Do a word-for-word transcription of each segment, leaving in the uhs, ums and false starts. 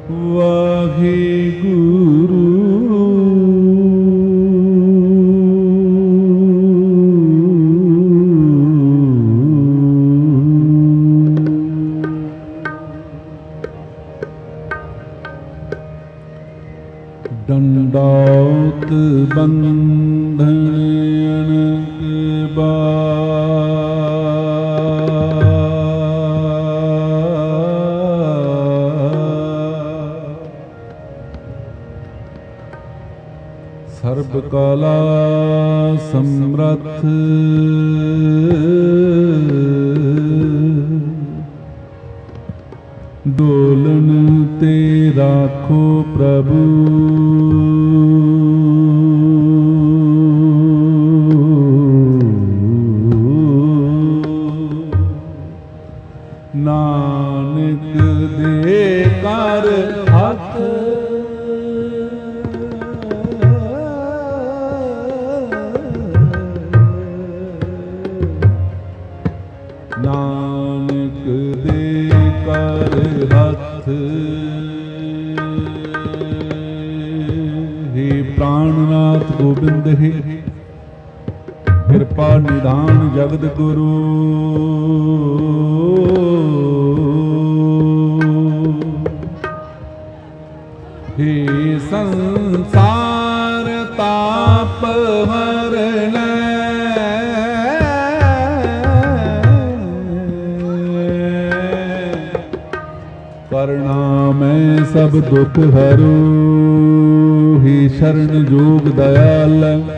ਵਾਹਿਗੁਰੂ। ਡੰਡਾਉਤ ਬੰਧਨ ਅਨਕ ਸਰਬ ਕਾਲਾ ਸਮਰੱਥ ਡੋਲਨ ਤੇ ਰਾਖੋ ਪ੍ਰਭੂ। ਨਾਨਕ ਦੇ ਕਰ ਹੱਥ ਨਾਨਕ ਦੇ ਕਰ ਹੱਥ। ਹੇ ਪ੍ਰਾਣਨਾਥ ਗੋਬਿੰਦ ਹੈ ਕਿਰਪਾ ਨਿਧਾਨ ਜਗਤ ਗੁਰੂ। ਹੇ ਸੰਸਾਰ ਤਾਪ ਹਰਣੈ ਕਰੁਣਾਮੈ ਸਭ ਦੁਖ ਹਰੋ। ਹੀ ਸ਼ਰਨ ਜੋਗ ਦਇਆਲ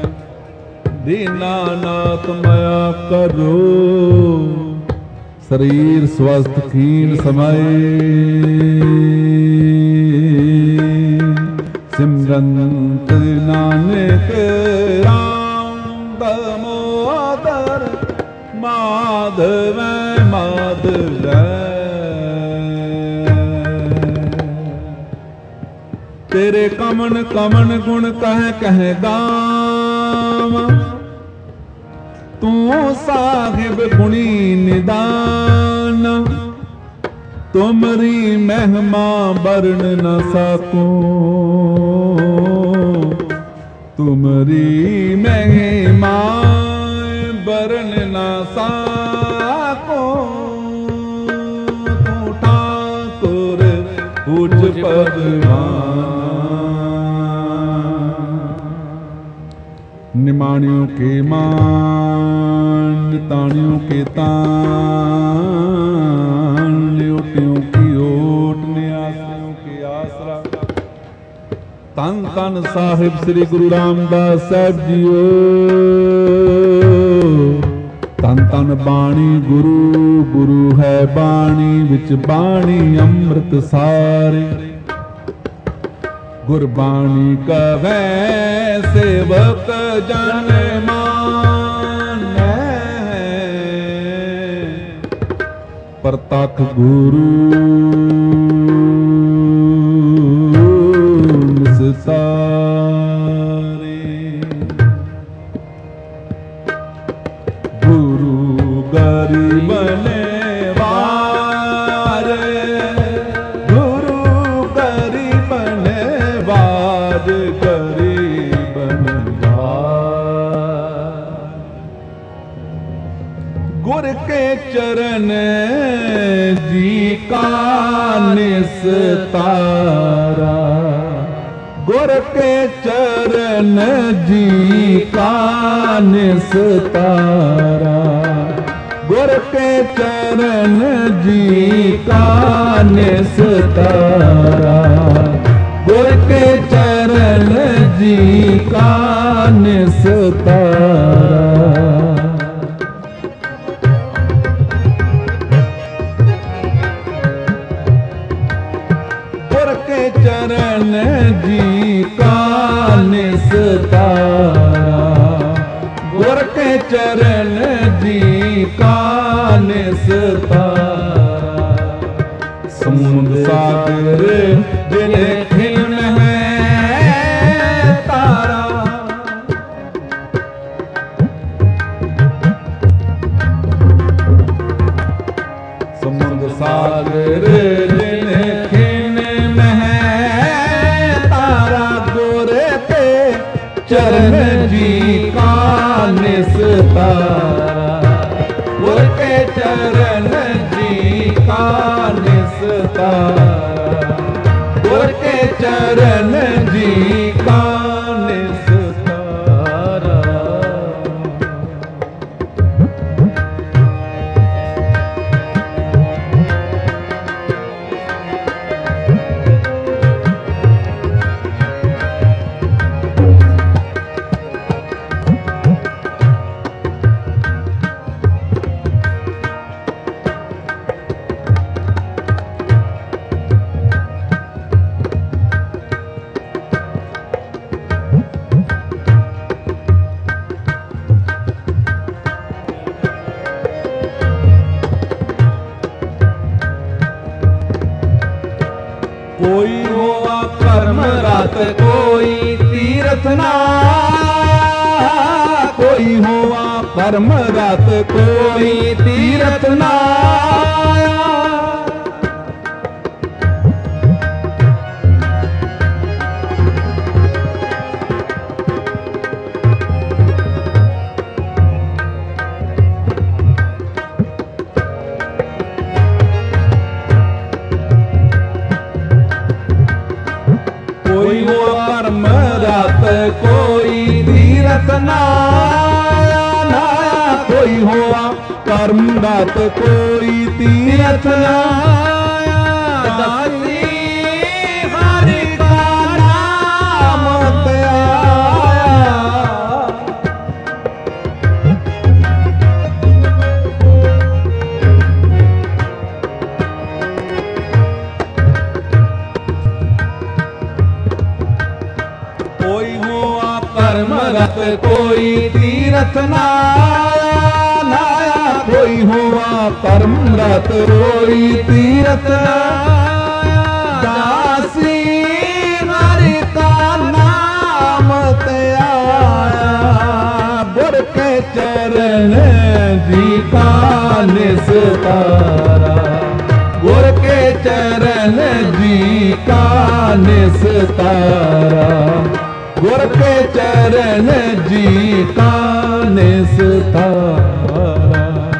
ਦੀਨਾਨਾਥ ਮਾਇਆ ਕਰੋ। ਸਰੀਰ ਸਵਸਥ ਖੀਨ ਸਮਾਏ ਸਿਮਰੰਤ ਨਾਨਕ ਰਾਮ ਦਮੋਦਰ ਮਾਧਵੈ ਮਾਧਵੈ। ਤੇਰੇ ਕਮਨ ਕਮਨ ਗੁਣ ਕਹਿ ਕਹਿ ਗਾਵ। ਤੂੰ ਸਾਹਿਬ ਗੁਣੀ ਨਿਦਾਨ ਤੁਮਰੀ ਮਹਿਮਾ ਬਰਨ ਨ ਸਕੋ। ਤੁਮਰੀ ਮਹਿਮਾ ਬਰਨ ਨ ਸਕੋ। ਤੂੰ ਠਾਕੁਰ ਉੱਚ ਭਗਵਾਨ। निमाणियों के मान ताणियों के तान ल्योटियों की ओट न्यासियों के आसरा। तन तन साहिब श्री गुरु रामदास साहब जीओ। तन तन बाणी गुरु गुरु है बाणी विच बाणी अमृत सारे। गुरबाणी कवै सेवक जन मानै। प्रतख गुरु निस्तारे। गुरु गरीब ने गुर के चरण जी का निस्तारा। गुर के चरण जी का निस्तारा। गुर के चरण जी का निस्तारा। गुर के चरण जी का निस्तारा। चरण जी का निस्तारा। गुर के चरण जी का निस्तारा। समुद्र सागर जिले खिन है तारा। समुद्र सागर जिले खिन में है का निस्तारा, गुर के चरण जी का निस्तारा। कोई होवा कर्म रत कोई तीर्थ ना, कोई होवा कर्म रत कोई तीर्थ ना। कोई हो कर्म रत कोई तीर्थ नाया, नाया कोई हो कर्म रत कोई तीर्थ नाया। दासी हरि का नाम आया, कोई हुआ कर्म रत कोई तीर्थ नाया, नाया कोई हुआ कर्म रत कोई तीर्थ नाया। दासी हरि का नाम ते आया, गुर के चरण जी का निस्तारा, गुर के चरण जी का निस्तारा, गुर के चरण जी का निस्तारा।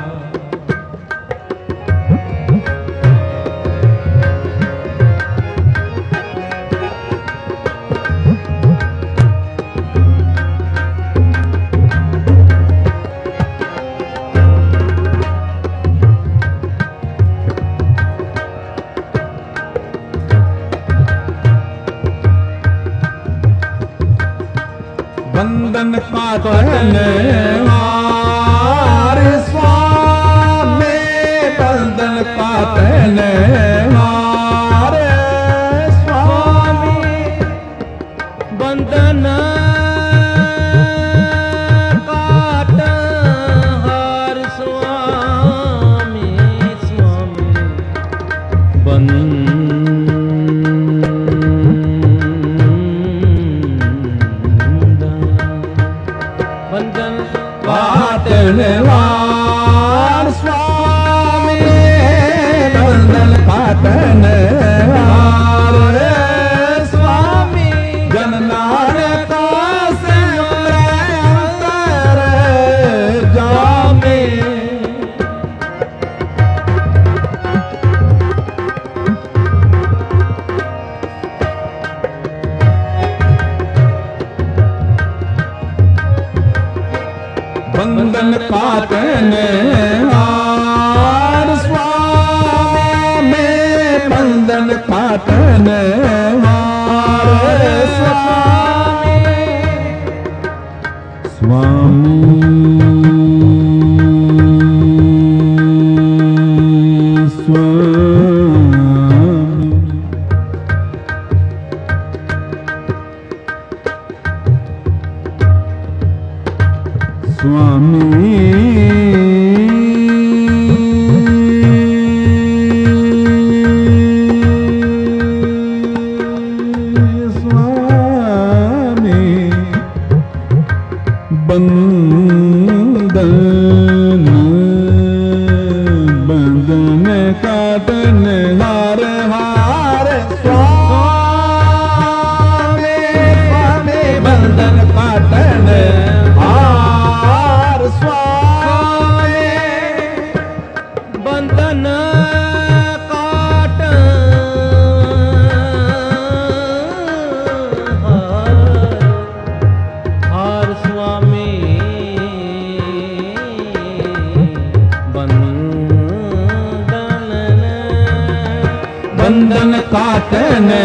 बंधन काटने वार स्वामी, बंधन काटने वार स्वामी, बंधन काट हर स्वामी, स्वामी बंधन काटने वार स्वामी, बंधन काटने वार स्वामी, जन नानक से अंतर जामे। बंधन काटने वार स्वामी, बंधन काटने वार स्वामी, स्वामी स्वामी। स्वामी स्वामी बंधन बंधन काटने हार हार स्वामी, स्वामी बंधन काटने हार स्वामी, बंधन बंधन काटने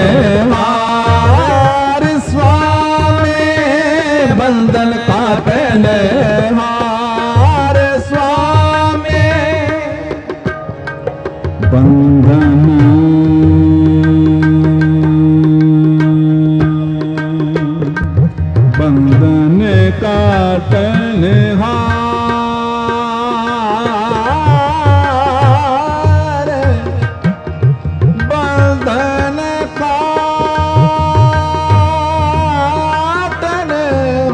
हार स्वामी, बंधन काटने हार स्वामी, बंधन बंधन काटने हार, बंधन काटने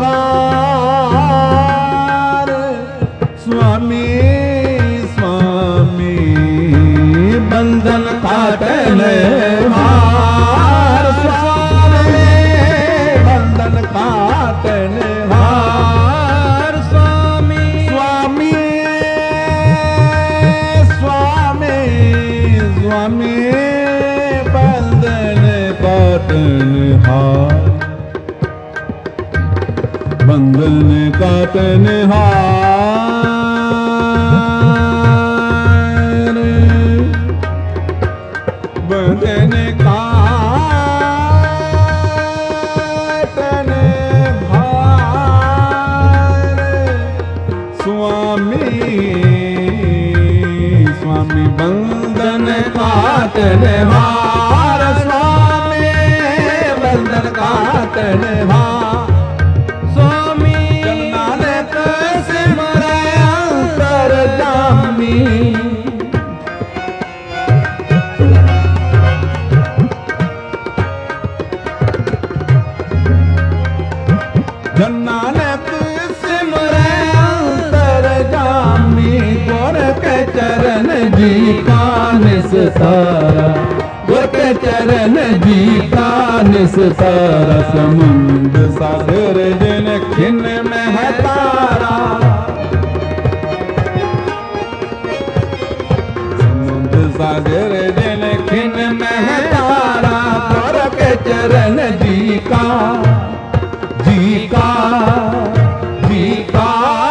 हार स्वामी, स्वामी बंधन काटने हार स्वामी, बंधन काटने हार स्वामी, स्वामी स्वामी स्वामी बंधन काटने हार, बंधन काटने हार, बंधन काटने हार स्वामी, स्वामी बंधन काटने हार स्वामी, बंधन काटने हार स्वामी, नानक सिमरै अंतरजामी, नानक सिमरै अंतरजामी, गुर के चरण जी का निस्तारा, गुर के चरण जी का निस्तारा, समुंद सागर जिन खिन में है तारा, समुंद सागर जिन खिन में है तारा, गुर के चरण जी का जी का जी का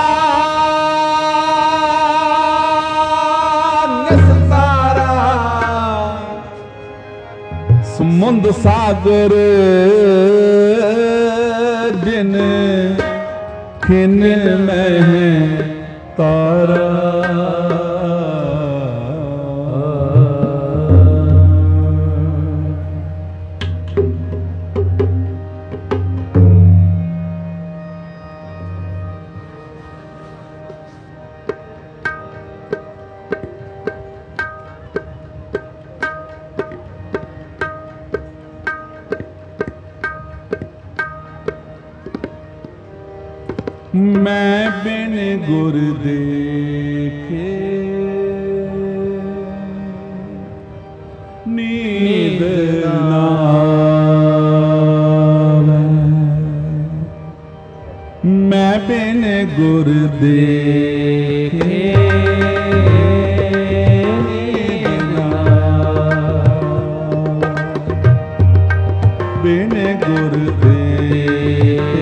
निस्तारा, समुंद सागर जिन खिन में है तारा, मैं बिन गुर देखे नींद ना आवे, मैं बिन गुर देखे नींद ना आवे, बिन गुर देखे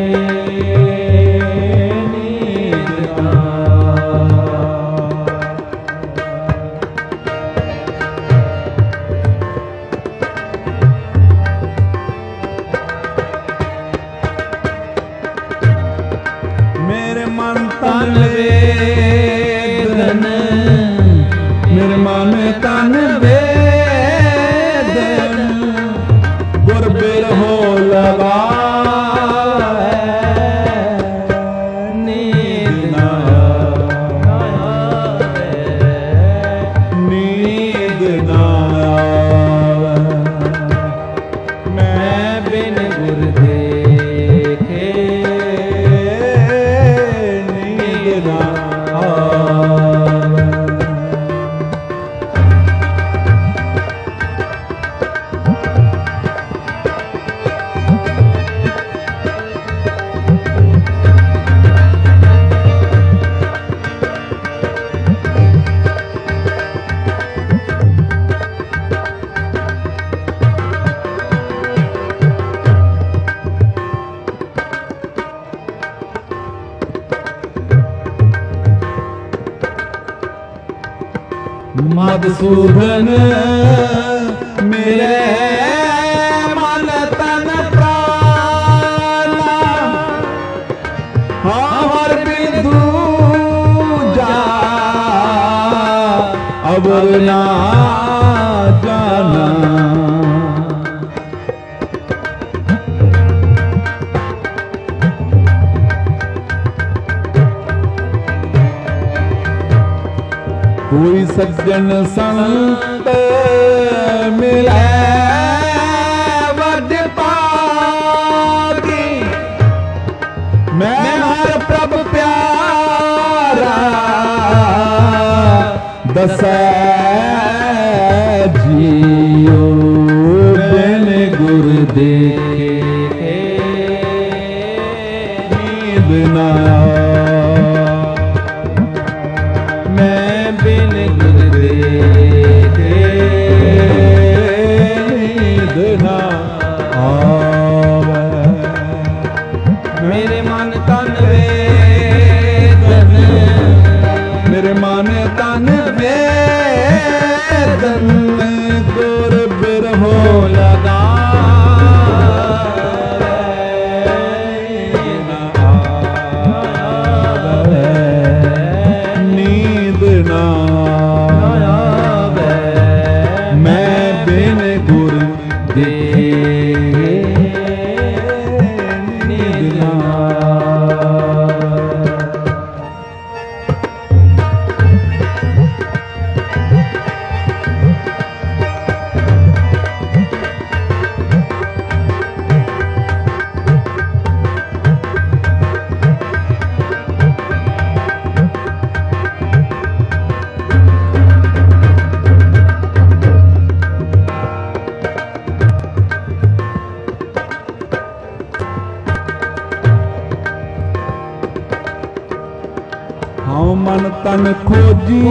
तन वेदन, मेरे मन तन वेदन, गुर बिरहो लगा नींद ना आवे, नींद ना आवे, मैं बिन गुर देखे मधुसूदन ना जाना। कोई सज्जन संत मिले वड पागी, मैं हर प्रभ प्यारा दसै जियो। बिन गुर देखे नींद ना, मैं बिन गुर देखे नींद ना आवे। मेरे मन तन वेदन, मेरे मन तन वेदन गुर बिरहो लगा। नींद ना आवे, मैं बिन गुर देखे नींद ना। हाँ मन तन खोजी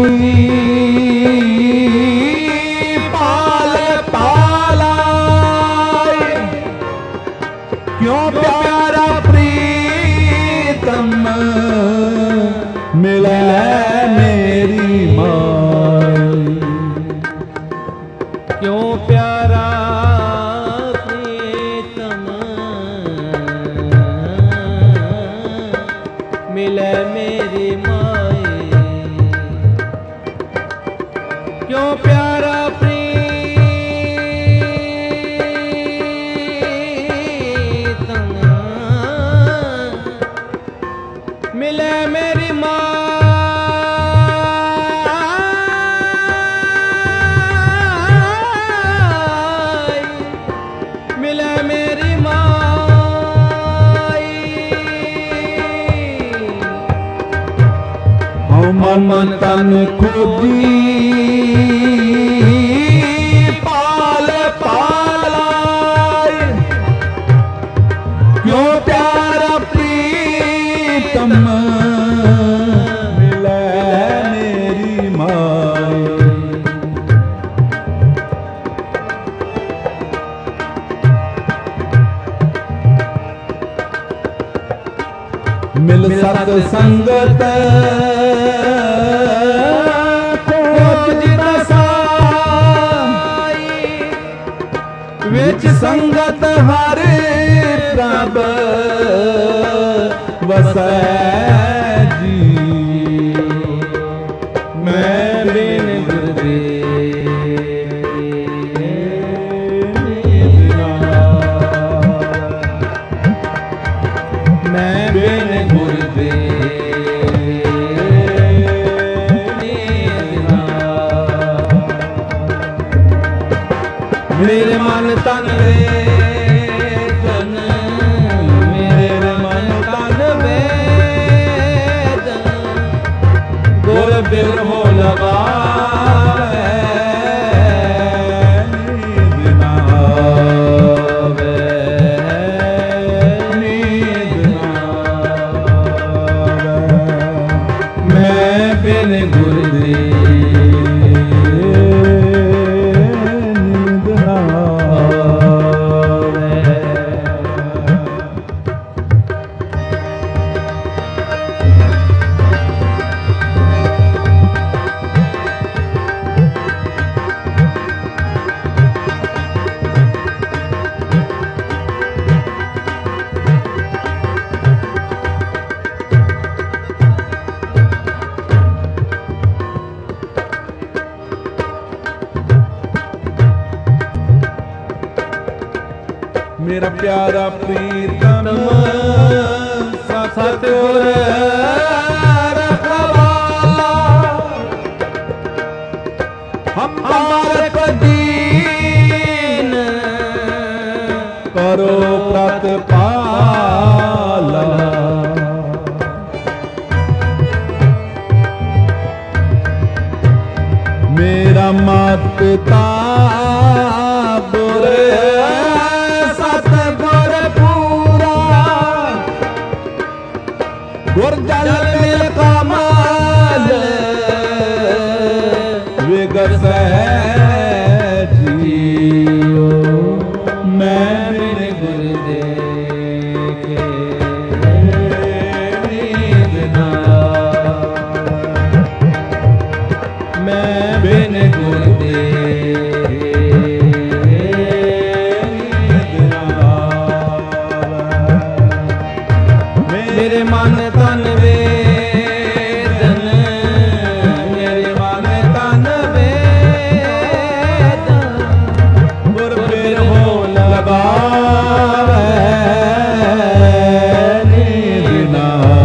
पाल पालाए, क्यों प्यारा प्रीतम मिले मेरी माई। क्यों प्यारा प्रीतम मिले मेरी माई। क्यों प्यारा प्रीतम मिले मेरी माई, मिले मेरी माई। हम मन तन खोजी पाल पालाए, क्यों प्यारा प्रीतम मिले मेरी माई। मिल सत संगत खोज रसाई, विच संगत हर प्रभ वसै जी। मैं बिन गुर देखे नींद ना, मैं बिन गुर देखे नींद ना। मेरे मन तन वेदन, मेरे मन तन वेदन गुर बिरहो लगा। नींद ना आवे, नींद ना आवे, मैं बिन गुर देखे नींद ना आवे। ਮੇਰਾ ਪਿਆਰਾ ਪ੍ਰੀਤਮ ਸਤਿਗੁਰ ਰਖਵਾਲਾ ਹਮਾਰੇ ਪਦੀਨ ਕਰੋ ਪ੍ਰਤਪਾਲਾ ਮੇਰਾ ਮਾਤ ਪਿਤਾ ਬੁਰੇ ਸਤਿਗੁਰ ਪੂਰਾ ਗੁਰ ਜਲ ਮਿਲ ਕਮਾਲ ਵਿਗਸੈ ਜੀਓ ਮੈਂ ਬਿਨ ਗੁਰ ਦੇਖੇ ਨੀਂਦ ਨਾ ਮੈਂ ਬਿਨ ਗੁਰ ਦੇਖੇ ਨੀਂਦ ਨਾ ਮੇਰੇ ਮਨ ਤਨ ਵੇਦਨ ਮੇਰੇ ਮਨ ਤਨ ਵੇਦਨ ਗੁਰ ਬਿਰਹੋ ਲਗਾਵੇ ਨੀਂਦ ਨਾ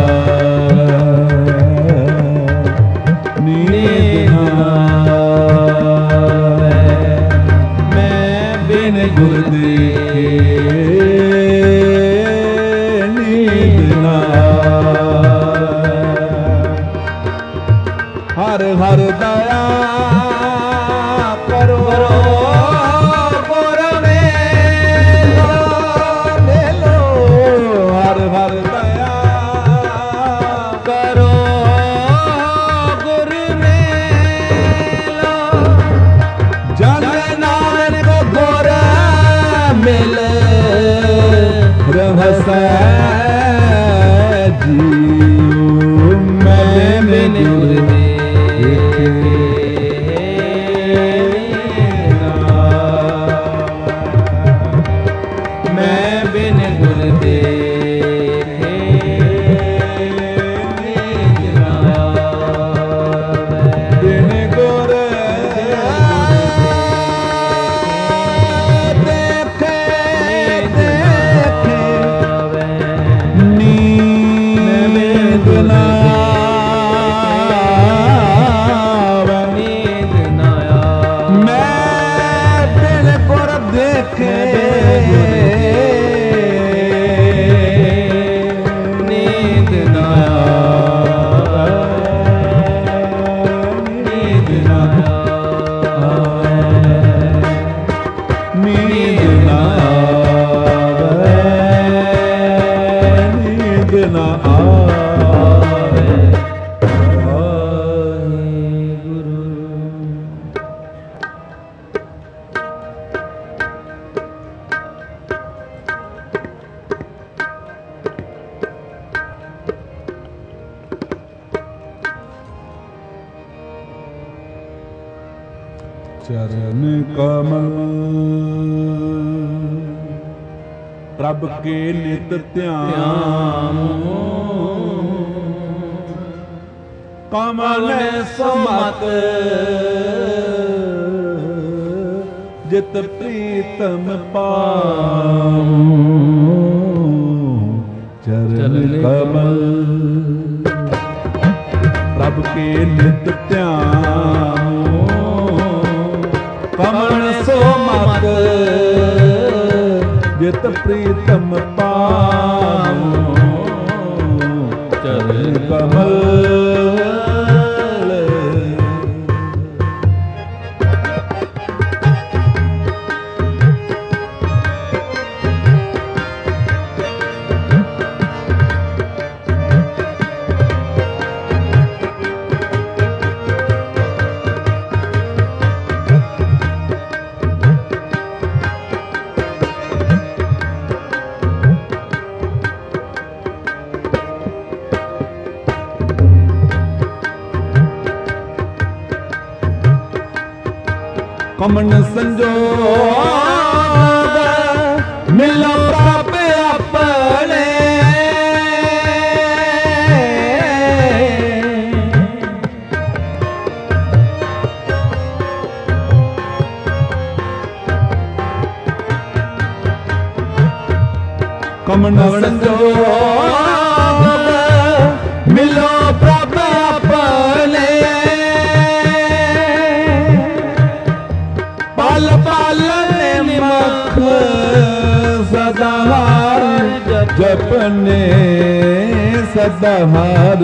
ਨੀਂਦ ਨਾ ਮੈਂ ਬਿਨ ਗੁਰ ਦੇਖੇ ਨੀਂਦ ਨਾ ਹਰ ਹਰ ਦਇਆ ਕਰੋ ਗੁਰ ਮੇਲੋ ਮੇਲੋ ਹਰ ਹਰ ਦਇਆ ਕਰੋ ਗੁਰ ਮੇਲੋ ਜਨ ਨਾਨਕ ਗੁਰ ਮਿਲ ਰਹਸੈ ਜੀਉ ਮੈਂ ਬਿਨ ਗੁਰ ਦੇਖੇ ਮੈਂ ਬਿਨ ਗੁਰ ਦੇਖੇ ਨੀਂਦ ਨਾ ਆਵੇ। ਬਿਨ ਗੁਰ ਦੇਖੇ ਦੇਖੇ ਨੀਂਦ ਨਾ ਆਵੇ। ਨੀਂਦ ਨਾ ਆਵੇ। ਮੈਂ ਬਿਨ ਗੁਰ ਦੇਖੇ ਨੀਂਦ ਨਾ ਆਵੇ। ਨੀਂਦ ਨਾ ਆਵੇ। ਨੀਂਦ ਨਾ ਆਵੇ। ਨੀਂਦ ਨਾ ਆਵੇ। ਵਾਹਿਗੁਰੂ। चरण कमल प्रभ के नित ध्यान कमल सुमत जित प्रीतम पाऊं चरण कमल प्रभ के नित ध्यान कमल सो मत जित प्रीतम पाऊं चरण कमल कमन संजोग मिल प्रभ अपने ਪਵਨ ਸੰਜੋਗ ਮਿਲੋ ਪ੍ਰਭ ਆਪਣੇ ਪਲ ਪਲ ਨਿਮਖ ਸਦਾ ਹਾਰ ਜਪਨੇ ਸਦਾ ਹਾਰ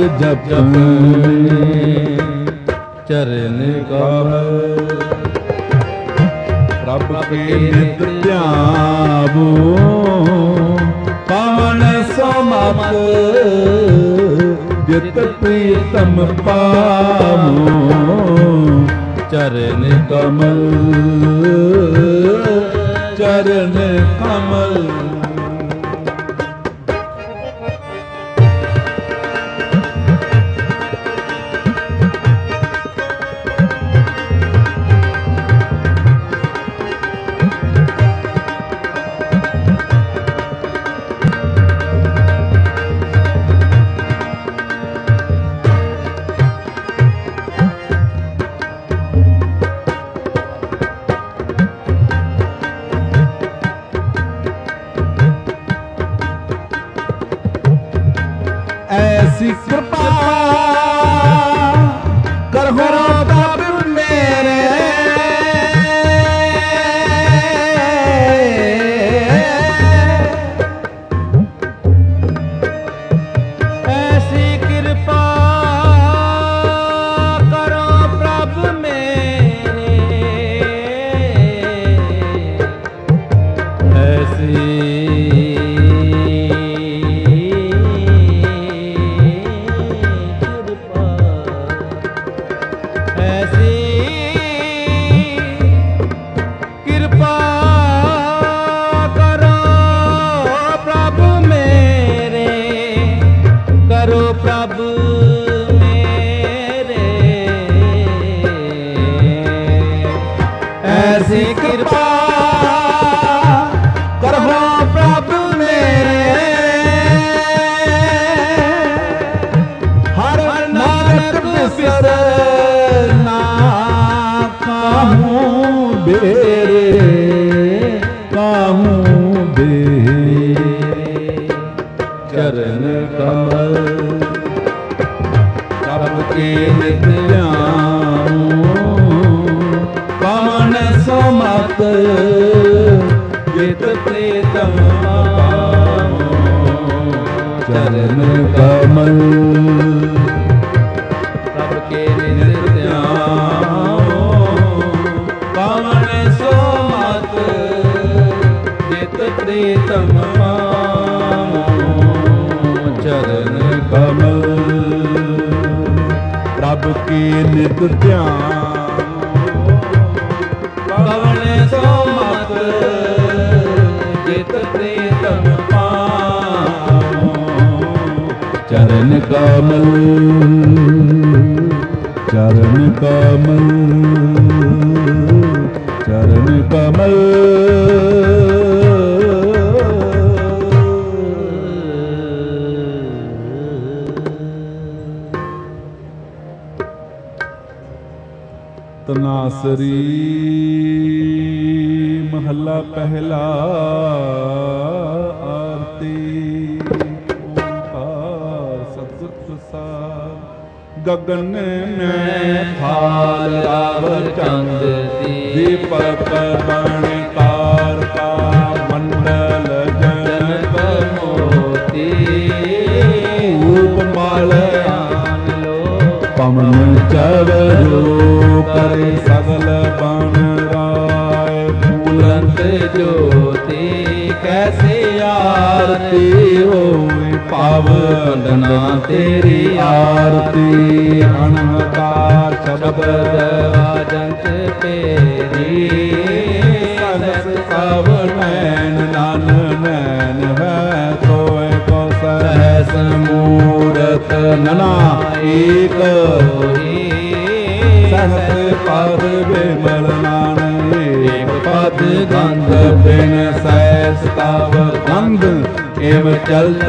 ਜਪਨੇ ਚਰਨ ਕਮਲ ਪ੍ਰਭ ਕੇ ਨਿਤ ਧਿਆਵੋ ਪਾਵਨ ਸਮਤ ਜਿਤ ਪ੍ਰੀਤਮ ਪਾਵੋ ਚਰਨ ਕਮਲ ਚਰਨ ਕਮਲ ऐसी कृपा करहो प्रभु मेरे ऐसी कृपा करो प्रभु मेरे ऐसी ऐसी कृपा करहो प्रभु मेरे हर नानक बिसर ना काहूँ बेरे काहूँ बेरे चरण कमल सबके नित पावन समत जित प्रीतम पावो चरण कमल सबके नित्य पावन समत जित प्रीतम पावो चरण कमल प्रभ के नित ध्यान पवन सोमत जित प्रीतम पावो चरण कमल चरण कमल चरण कमल तनासरी महला पहला आरती ओंकार सतसुख सार गगन में थाल रावर चंद दीपक बणकार का मंडल जनक मोती उपमाल पवन चवरो करे सगल बन राय फूलंत ज्योति कैसे आरती होए पावना तेरी आरती अनहकार शब्द वाजंत तेरी सनस सब नैन नान नैन है सोए को सहस मूरत नना एक सहस पद विमल नान एक पद गंध बिन सहस तव गंध एव चलत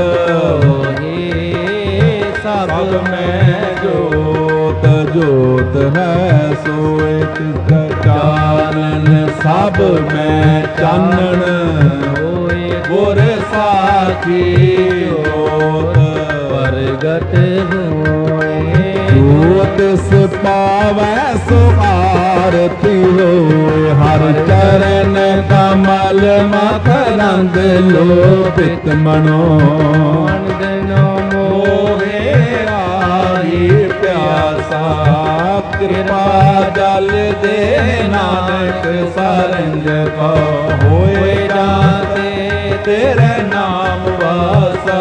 सब में जोत जोत है सोए तिसका चानन सब में चानन होए ਗੁਰ ਸਾਖੀ ਜੋਤ ਪ੍ਰਗਟ ਹੋਏ ਜੋਤ ਤਿਸ ਪਾਵੈ ਸੋ ਆਰਤੀ ਹੋਏ ਹਰ ਚਰਨ ਕਮਲ ਮਕਰੰਦ ਲੋਭਿਤ ਮਨੋ ਦਿਨੋ ਮੋਹੇ ਆਈ ਪਿਆਸਾ ਕਿਰਪਾ ਜਲ ਦੇ ਨਾਨਕ ਸਰੰਗ ਕੋ ਹੋਏ ਜਾਤੇ ਤੇਰੇ ਨਾਮ ਵਾਸਾ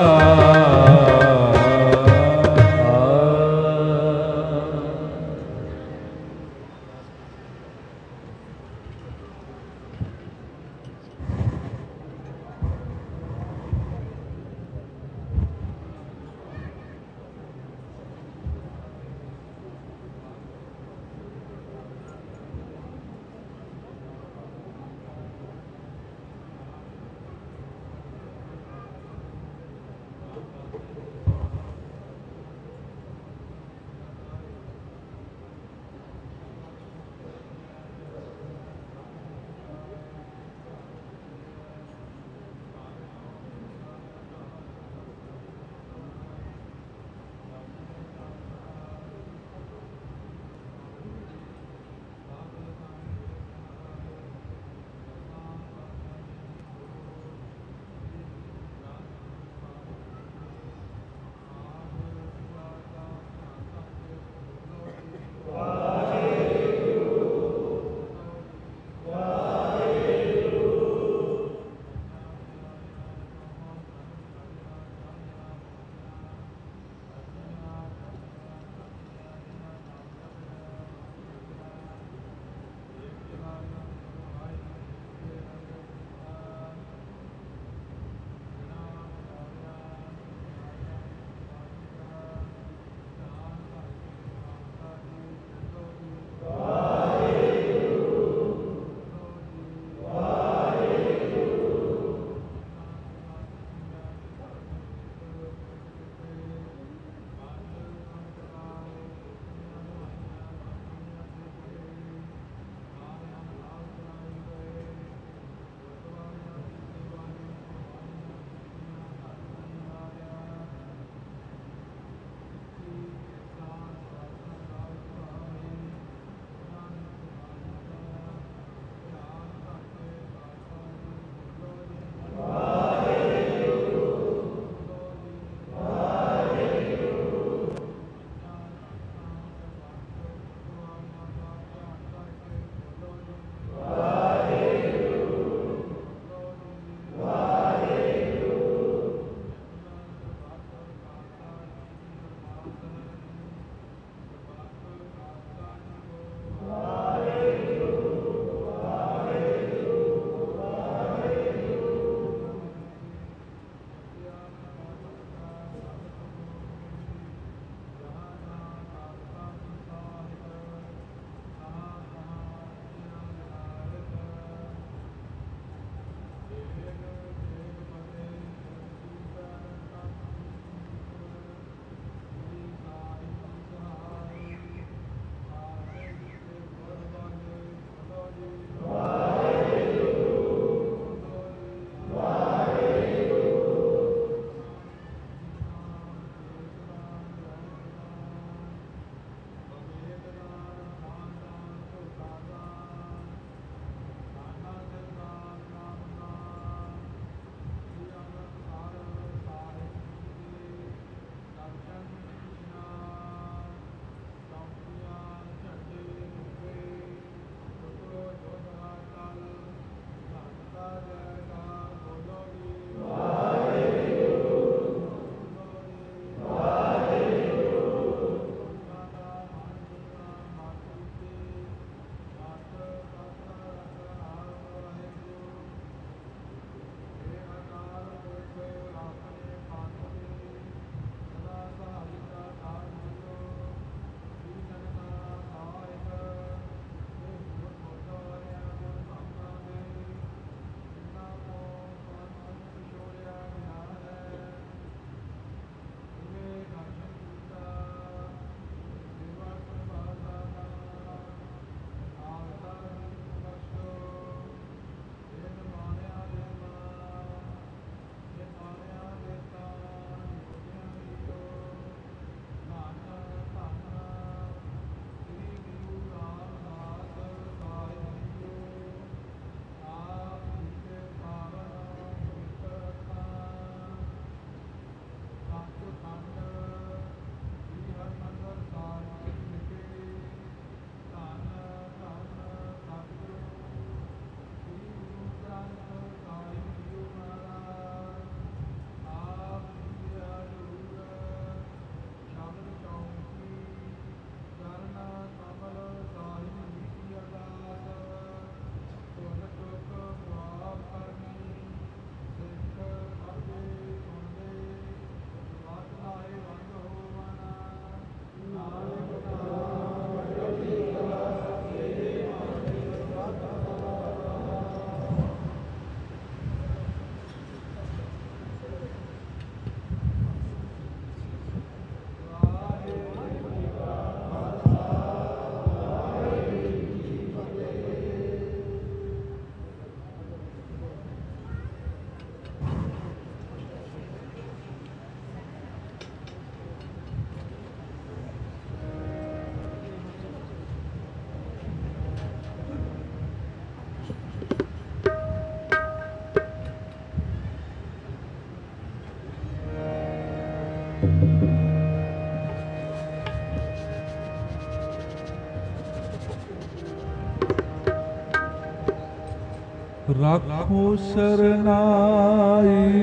राखो शरनाई,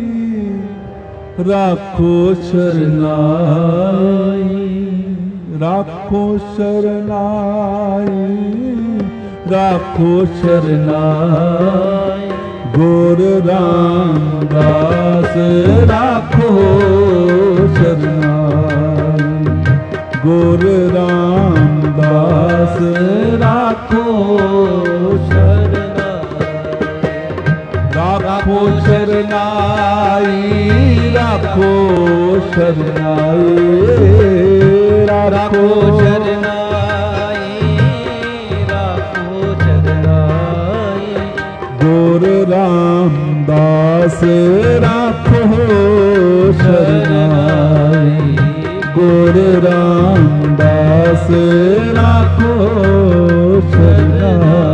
राखो शरनाई, राखो शरनाई, राखो शरनाई, गोर रामदास राखो शरनाई, गोर रामदास राखो राखो शरनाई, राखो शरनाई, राखो शरनाई, राखो शरनाई, गोर रामदास राखो शरनाई, गोर रामदास राखो शरनाई।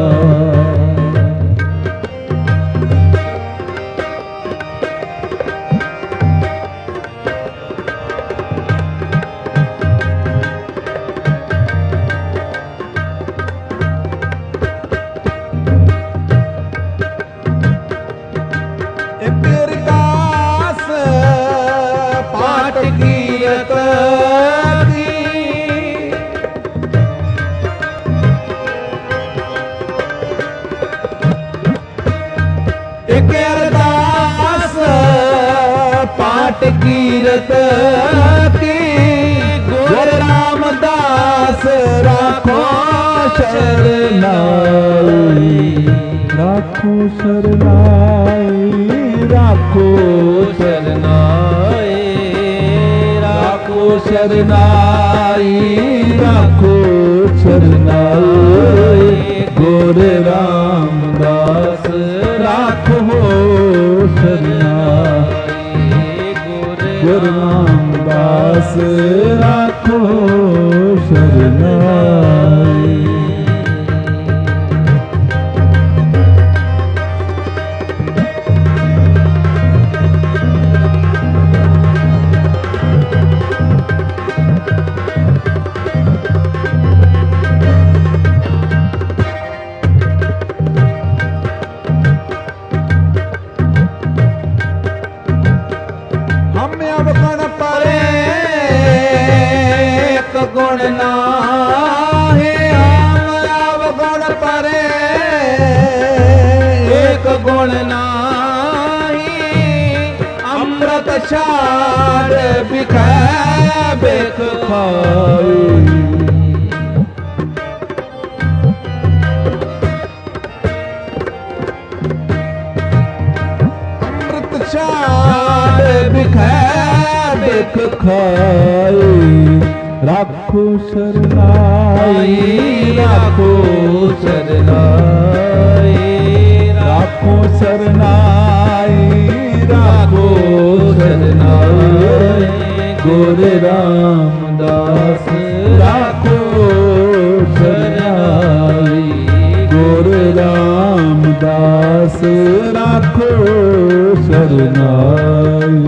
कीरत की गोर रामदास राखो शरनाई, राखो शरनाई, राखो शरनाई, राखो शरनाई, राखो शरनाई, गोर रामदास राखो शरनाई, गोर रामदास राखो शरनाई। गुण नाहे हम अवगुण परे, एक गुण नाही अमृत छाड़ बिखै बिख खाई, अमृत छाड़ बिखै बिख खाई, राखो शरनाई, राखो शरनाई, राखो शरनाई, राखो शरनाई, गोर रामदास राखो शरनाई, गोर रामदास राखो शरनाई।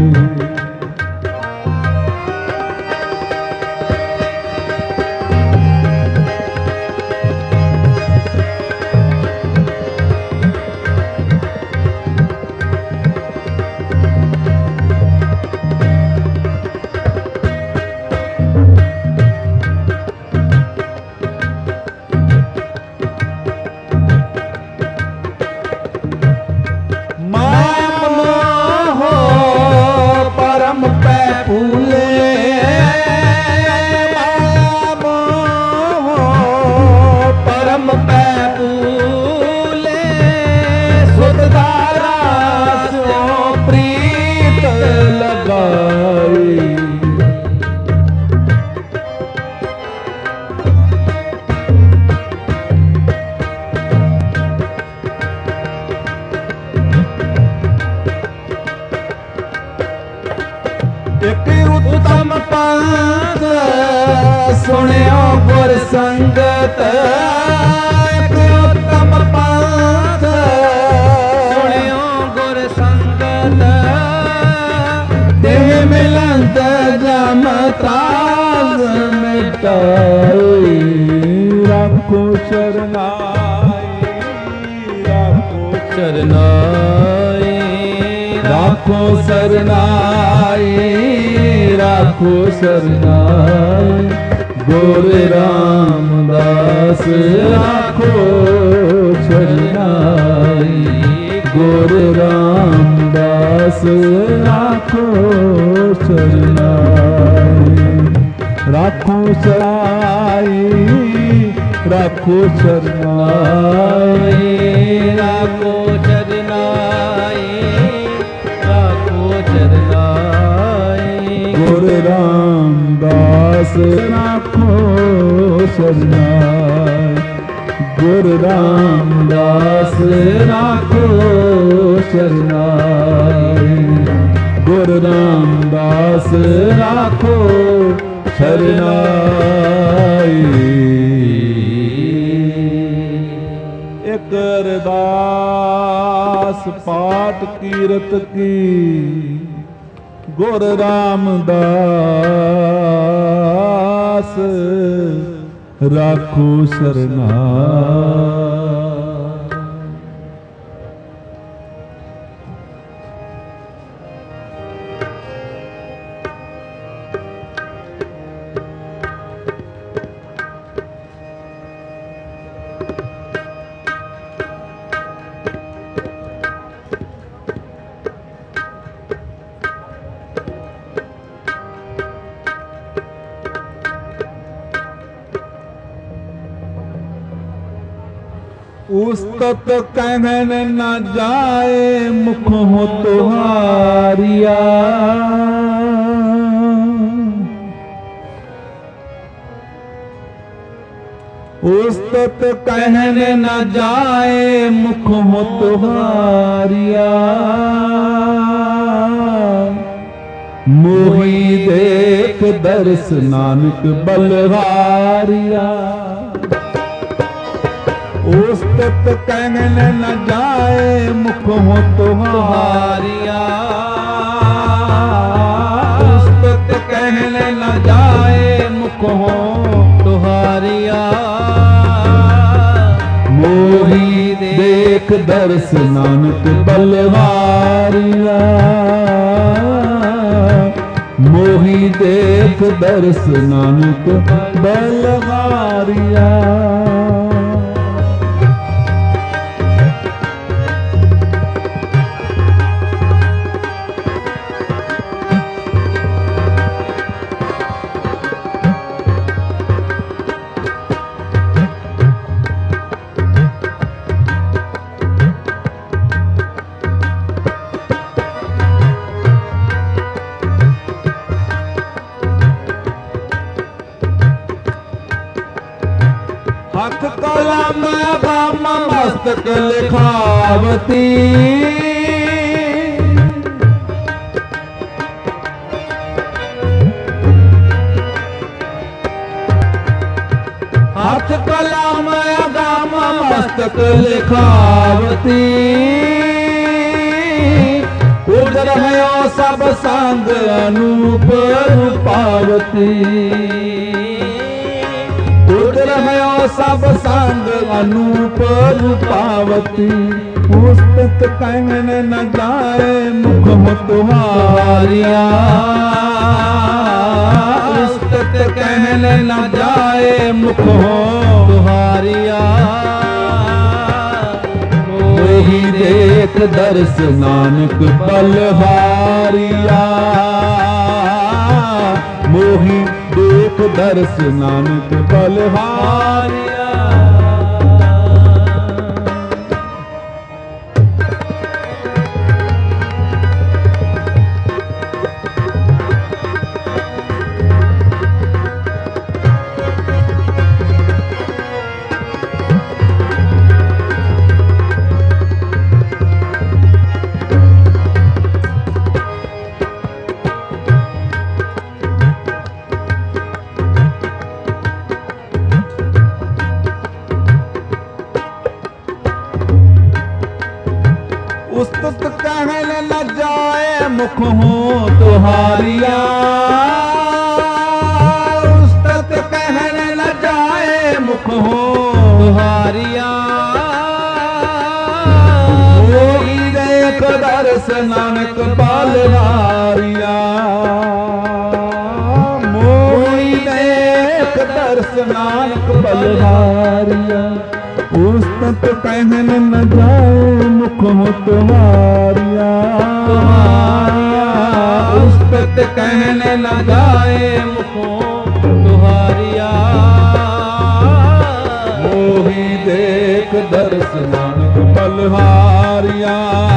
उत्तम पंथ सुनियो गुर संगत, उत्तम पंथ सुनियो गुर संगत, देह मिलंत जम ताज मिटाई, राखो शरनाई, राखो चरनाए राखो सरनाए राखो सरनाए गोरे रामदास राखो सरनाए गोरे रामदास राखो सरनाए राखो सराय राखो सरनाए राखो चरनाए राखो चरनाए गुरु रामदास राखो सरनाए गुरु रामदास राखो सरनाए गुरु रामदास राखो सरनाए एक अरदास पाठ कीरत की गुरु रामदास राखो सरनाए उस्तत कहन न जाए मुख हो तुहारिया उस्तत कहन न जाए मुख हो तुहारिया मोही देख दर्श नानक बलहारिया उस्तत कहन न जाए मुख हो तुहारिया उस्तत कहन न जाए मुख हो तुहारिया मोही देख दर्श नानक बलहारिया मोही देख दर्श नानक बलहारिया हथ कलम बम मस्तक लिखावती हथ कलम बम मस्तक लिखावती उधर है सब संग अनूप रूपावती उधर है सब संग अनूप रूपावती उस्तत कहन न जाए मुख हो तुहारिया उस्तत कहन न जाए मुख हो तुहारिया मोही देख दर्श नानक बलहारिया मोही देख दर्श नानक बलहारिया उस्तत कहन न जाए मुख हो तुहारिया उस्तत कहन न जाए मुख हो तुहारिया ਦੇਖ ਦਰਸ ਨਾਨਕ ਬਲਹਾਰੀਆ ਮੋਹੀ ਦੇਖ ਦਰਸ ਨਾਨਕ ਬਲਹਾਰੀਆ ਉਸਤਤ ਕਹਿਨ ਨ ਜਾਏ ਮੁਖ ਤੁਮਾਰੀਆ ਉਸਤਤ ਕਹਿਨ ਨ ਜਾਏ ਮੁਖੋਂ ਤੁਹਾਰੀਆ ਮੋਹੀ ਦੇਖ ਦਰਸ ਨਾਨਕ ਬਲਹਾਰੀਆ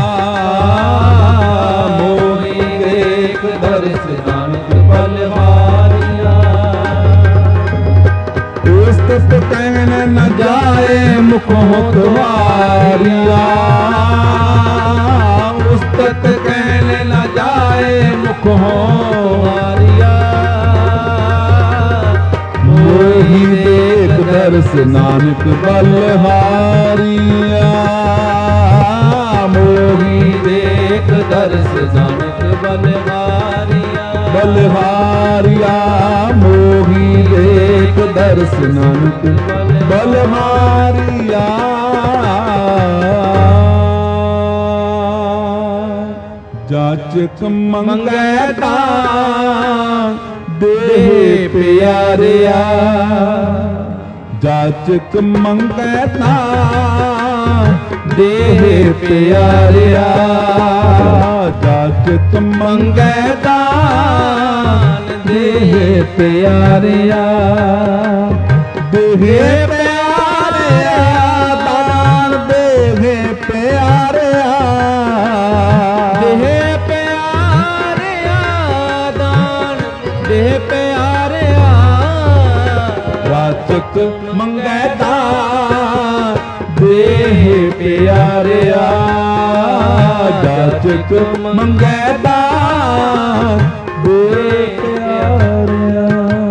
ਮੋਹੀ ਦੇਖ ਦਰਸ ਨਾਨਕ ਬਲਹਾਰੀਆ ਉਸਤਤ ਕਹਿਨ ਨ ਜਾਏ ਮੁਖੋਂ ਤੁਹਾਰੀਆ ਉਸਤਤ ਕਹਿਨ ਨ ਜਾਏ ਮੁਖੋਂ ਤੁਹਾਰੀਆ ਮੋਹੀ ਦੇਖ ਦਰਸ ਨਾਨਕ ਬਲਹਾਰੀਆ ਮੋਹੀ ਦੇਖ ਦਰਸ ਨਾਨਕ ਬਲਹਾਰੀਆ ਬਲਹਾਰੀਆ ਮੋਹੀ ਦੇਖ ਦਰਸ ਨਾਨਕ ਬਲਹਾਰੀਆ ਜਾਚਕ ਮੰਗੈ ਦਾਨ ਦੇਹ ਪਿਆਰਿਆ ਜਾਚਕ ਮੰਗੈ ਦਾਨ ਦੇਹ ਪਿਆਰਿਆ ਜਾਚਕ ਮੰਗੈ ਦਾਨ ਦੇਹ ਪਿਆਰਿਆ ਦੇਹ ਪਿਆਰਿਆ ਦਾਨ ਦੇਹ ਪਿਆਰਿਆ ਦੇਹ ਪਿਆਰਿਆ ਦਾਨ ਦੇਹ ਪਿਆਰਿਆ ਜਾਚਕ ਮੰਗੈ ਦਾਨ ਦੇਹ ਪਿਆਰਿਆ ਜਾਚਕ ਮੰਗੈ ਦਾਨ ਦੇਹ ਪਿਆਰਿਆ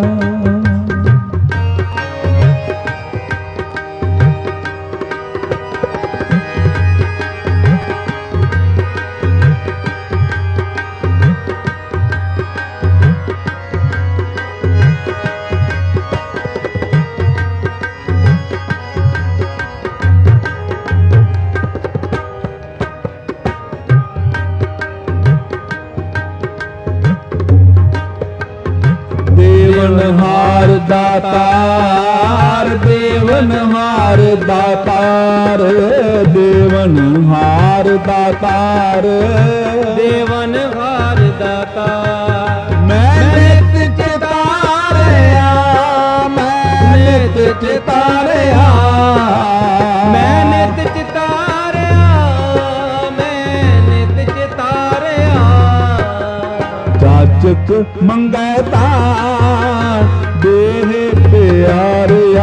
ਦੇਵਨਹਾਰ ਦਾਤਾਰ ਦੇਵਨਹਾਰ ਦਾਤਾਰ ਦੇਵਨਹਾਰ ਦਾਤਾਰ ਦੇਵਨਹਾਰ ਦਾਤਾ ਮੈਂ ਨਿਤ ਚਿਤਾਰਿਆ ਮੈਂ ਨਿਤ ਚਿਤਾਰਿਆ ਮੈਂ ਨਿਤ ਚਿਤਾਰਿਆ ਮੈਂ ਨਿਤ ਚਿਤਾਰਿਆ ਜਾਚਕ ਮੰਗੈ ਦਾਨ ਦੇਹ ਪਿਆਰਿਆ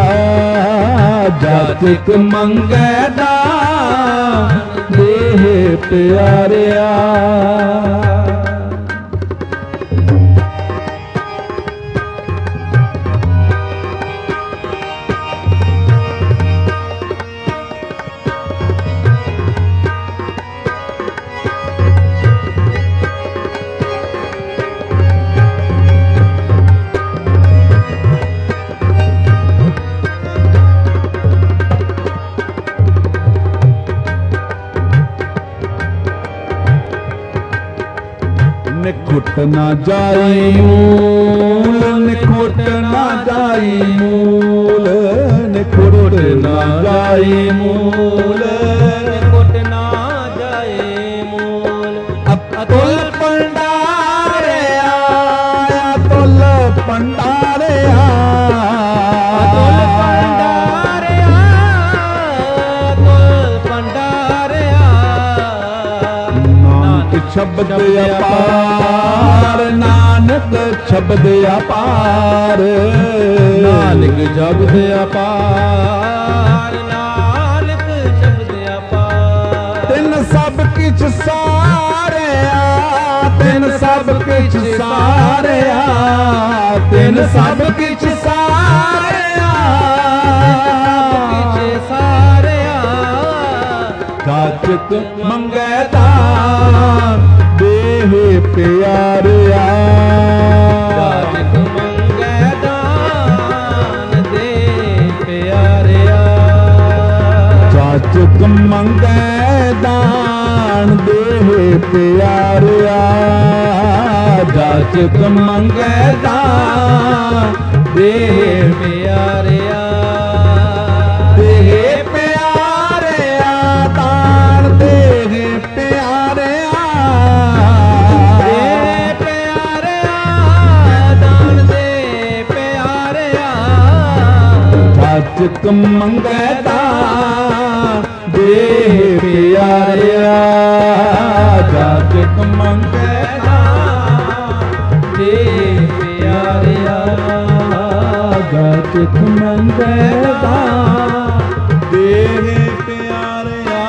ਜਾਚਕ ਮੰਗੈ ਦਾਨ ਦੇਹ ਪਿਆਰਿਆ ਨਿਖੁੱਟ ਨਾ ਜਾਈ ਮੂਲ ਨਿਖੁੱਟ ਨਾ ਜਾਈ ਮੂਲ ਨਿਖੁੱਟ ਨਾ ਜਾਈ ਮੂਲ ਨਿਕਟ ਨਾ ਜਾਏ ਮੂਲ ਅਤੁਲ ਪੰਡਾਰਿਆ ਅਤੁਲ ਪੰਡਾਰਿਆ ਅਤੁਲ ਪੰਡਾਰਿਆ ਅਤੁਲ ਪੰਡਾਰਿਆ ਨਾਨਕ ਸ਼ਬਦ ਅਪਾਰ ਨਾਨਕ ਸ਼ਬਦ ਅਪਾਰ ਨਾਨਕ ਸ਼ਬਦ ਅਪਾਰ ਨਾਨਕ ਸ਼ਬਦ ਅਪਾਰ ਤਿੰਨ ਸਭ ਕਿਛ ਸਾਰਿਆ ਤਿੰਨ ਸਭ ਕਿਛ ਸਾਰਿਆ ਤਿੰਨ ਸਭ ਕਿਛ ਸਾਰਿਆ ਕਿਛ ਸਾਰਿਆ ਜਾਚਕ ਮੰਗੈ ਦਾਨ ਦੇਹ ਪਿਆਰਿਆ ਜਾਚਕ ਮੰਗੈ ਦਾਨ ਦੇ ਪਿਆਰਿਆ ਜਾਚਕ ਮੰਗੈ ਦਾਨ ਦੇਹ ਪਿਆਰਿਆ ਜਾਚਕ ਮੰਗੈ ਦਾਨ ਦੇ ਪਿਆਰਿਆ ਦੇ ਪਿਆਰਿਆ ਦਾਨ ਦੇ ਪਿਆਰਿਆ ਦੇ ਪਿਆਰਿਆ ਦਾਨ ਦੇ ਪਿਆਰਿਆ ਜਾਚਕ ਮੰਗੈ ਦਾਨ ਦੇ ਪਿਆਰਿਆ ਜਾਚਕ ਮੰਗੈ ਦਾਨ ਦੇ ਪਿਆਰਿਆ ਜਾਚਕ ਮੰਗੈ ਦਾਨ ਦੇ ਪਿਆਰਿਆ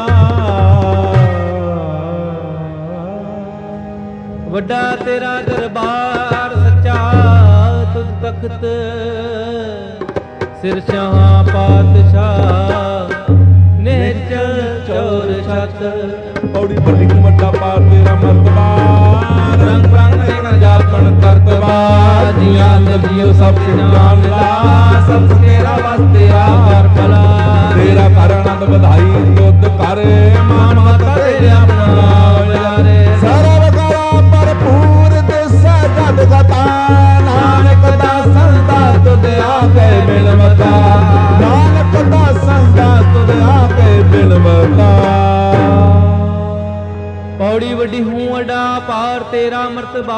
ਵੱਡਾ ਤੇਰਾ ਦਰਬਾਰ ਸੱਚਾ ਤੁਧ ਤਖਤ ਸਿਰ ਸ਼ਾਹ ਪਾਤਸ਼ਾਹ ਨਿਹਚਲ ਚੌਰ ਛਤ ਪੌੜੀ ਪੜੀ ਵੱਡਾ ਪਾਰ ਤੇਰਾ ਮਰਤਬਾ ਰੰਗ ਰੰਗ ਤੇ ਨਾ ਜਾਪਣ ਕਰਤਬਾ ਜੀਆਂ ਦਬੀਓ ਸਭ ਜਾਣ ਲਾ ਸਭ ਤੇਰਾ ਵਸ ਤੇਰਾ ਕਰ ਭਲਾ ਤੇਰਾ ਕਰ ਆਨੰਦ ਵਧਾਈ ਤੁਧ ਕਰ ਮਾਂ ਮਾਤਾ ਤੇਰੇ ਆਪਣਾ ਵਿਚਾਰੇ ਸਰਬ ਕਲਾ ਭਰਪੂਰ ਦਿਸੈ ਜਗ ਗਤਾ ਨਾਨਕ ਦਾ ਸੰਦਾ ਤੁਧ ਆਕੇ ਮਿਲਵਤਾ ਨਾਨਕ ਦਾ ਸੰਦਾ ਤੁਧ ਆਕੇ ਮਿਲਵਤਾ ਪੌੜੀ ਵੱਡੀ ਹੂੰ ਅਡਾ ਪਾਰ ਤੇਰਾ ਮਰਤਬਾ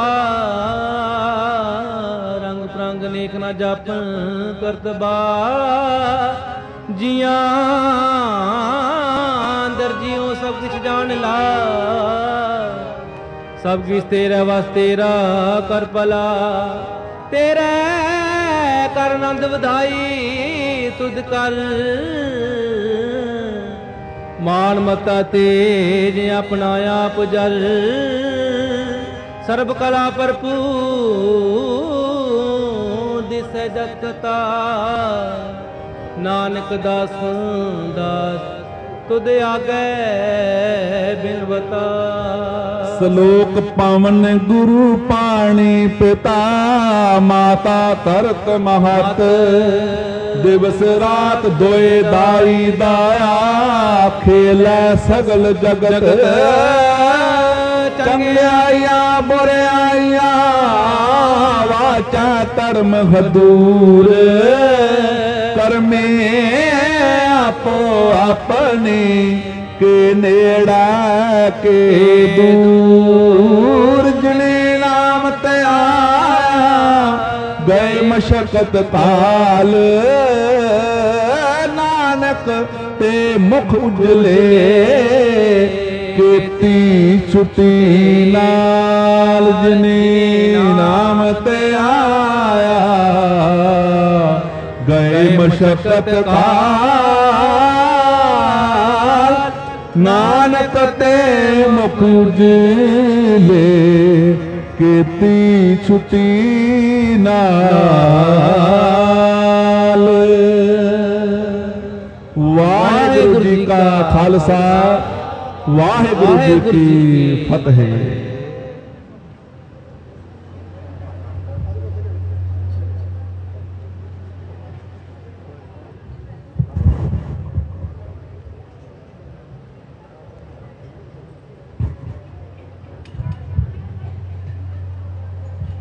ਰੰਗ ਪ੍ਰੰਗ ਨੇਕ ਨਾ ਜਾਪਨ ਕਰਤਬਾ ਜੀਆਂ ਦਰਜੀਓ ਸਭ ਕੁਛ ਜਾਣ ਲਾ ਸਭ ਕੁਛ ਤੇਰਾ ਵਸ ਤੇਰਾ ਕਰ ਭਲਾ ਤੇਰੇ ਕਰ ਆਨੰਦ ਵਧਾਈ ਤੁਧ ਕਰ ਮਾਨ ਮਤਾ ਤੇਜ ਆਪਣਾ ਆਪ ਜਲ ਸਰਬ ਕਲਾ ਭਰਪੂਰ ਦਿਸੈ ਜਗਤਾ ਨਾਨਕ ਦਾਸ ਦਾਸ ਤੁਧ ਆਗੇ ਬਿਨਵਤਾ ਸ਼ਲੋਕ ਪਾਵਨ ਗੁਰੂ ਪਾਣੀ ਪਿਤਾ ਮਾਤਾ ਤਰਤ ਮਹਤ ਦਿਵਸ ਰਾਤ ਦੋਏ ਦਾਈ ਦਾਇਆ ਖੇਲੈ ਸਗਲ ਜਗਤ ਚੰਗਿਆਈਆਂ ਬੁਰਿਆਈਆਂ ਵਾਚਾ ਧਰਮ ਹਦੂਰ ਕਰਮੇ ਆਪੋ ਆਪਣੀ ਕੇ ਨੇੜਾ ਕੇ ਦੂਰ ਜਿਨੇ ਨਾਮ ਤੇ ਆਇਆ ਗਏ ਮਸ਼ਕਤ ਕਾਲ ਨਾਨਕ ਤੇ ਮੁਖ ਉਜਲੇ ਕੀਤੀ ਛੁੱਟੀ ਨਾਲ ਜਿਨੇ ਨਾਮ ਤੇ ਆਇਆ ਗਏ ਮਸ਼ਕਤ ਕਾਲ ਨਾਨਕ ਤੇ ਮੁਖ ਉਜਲੇ ਕੀਤੀ ਛੁੱਟੀ ਨਾਲ। ਵਾਹਿਗੁਰੂ ਜੀ ਕਾ ਖਾਲਸਾ ਵਾਹਿਗੁਰੂ ਜੀ ਕੀ ਫਤਿਹ।